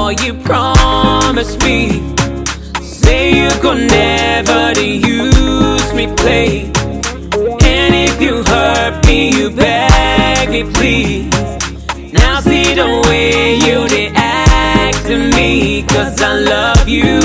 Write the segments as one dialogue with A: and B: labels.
A: Boy, you promised me, say you could never to use me play. And if you hurt me, you beg me please. Now see the way you they act to me, cause I love you.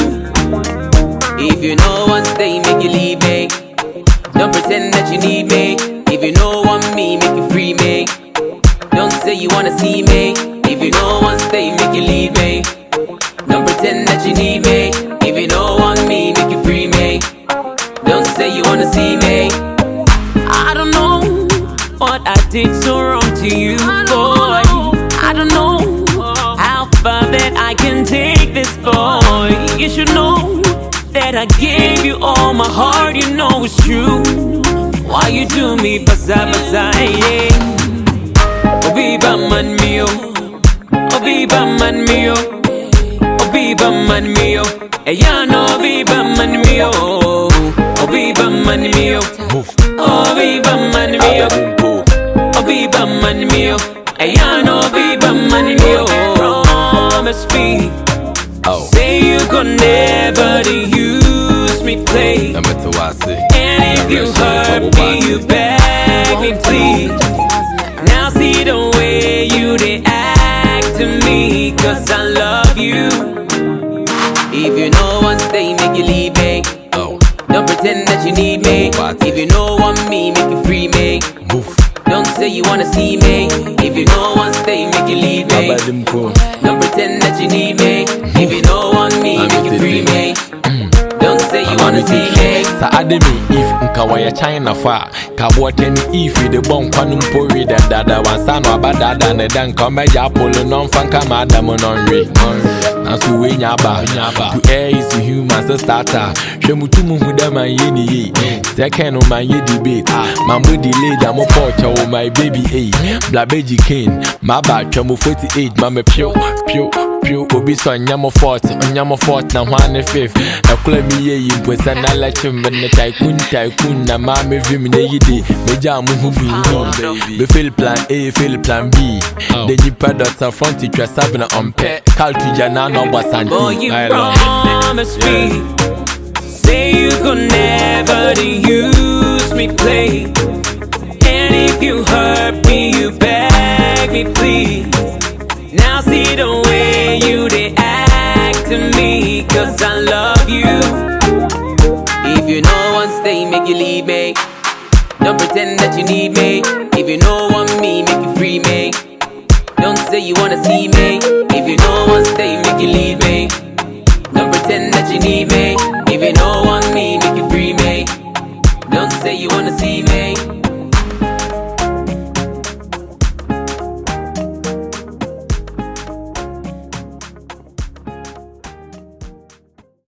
A: If you know one stay, make you leave me. Don't pretend that you need me. If you know want me, make you free me. Don't say you wanna see me. If you know one stay, make you leave me. Don't pretend that you need me. If you know want me, make you free me. Don't say you wanna see me. I don't know what I did so wrong to you, boy. I don't know how far that I can take this, boy. You should know that I gave you all my heart, you know it's true. Why you do me basa basa, yeah. Obiba man mio, Obiba man mio, Obiba man mio, Eyano Obiba man mio, Obiba man mio, Obiba man mio, Obiba man mio, Eyano Obiba man mio. Promise me, say you could never to use me play. And if you hurt me, you beg me please. Now see the way you they act to me, cause I love you. If you know one stay, make you leave me. Don't pretend that you need me. If you know want me, make you free me. Don't say you wanna see me. If you know one stay, make you leave me. Don't pretend that you need me. If you know want me, make you free me. Don't say you wanna see me.
B: Sa ademi if nka waya China fa ka boten if the bon kwanu mpori da dada wansano abadada ne dan ka meja polo non fanka madam non re na so we nya ba to air is human so starter hwemutumu huda man ye ni ye second man ye debate man bo delay da mo porch o my baby bla beji king my ba twemo 48 ma me pio obi so nyamo 40 na hwane fifth na kula mi ye yimposa na la chimbe na tycoon na ma me vim na yide meja mu hu bi be fail plan A fail plan B then you pad out front it was 7 on pay calcu jana no basanti.
A: Boy, you promised me, say you could never to use me play. And if you hurt me, you beg me please. Now see the way you they act to me, cause I love you. If you know one stay, make you leave me. Don't pretend that you need me. If you know want me, make you free me. Don't say you wanna see me. If you know